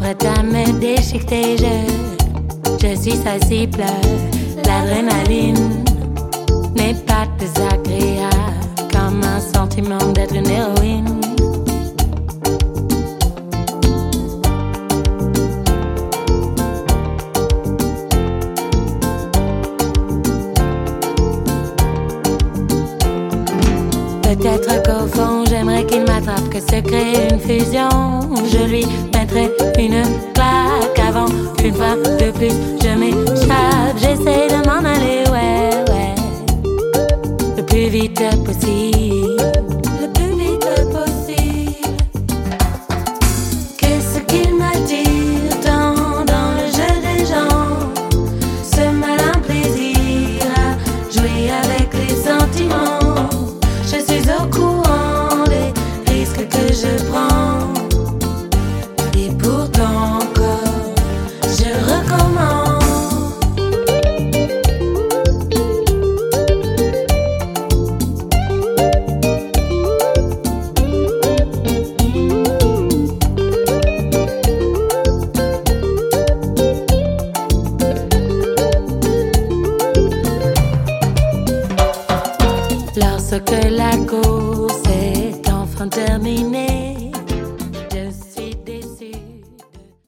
prête à me déchiqueter. Je suis sa cible. L'adrénaline n'est pas désagréable, comme un sentiment d'être une héroïne. Peut-être qu'au fond j'aimerais qu'il m'attrape, que se crée une fusion. Je lui mettrai une claque avant qu'une fois de plus je m'échappe. J'essaie de m'en aller, ouais, le plus vite possible.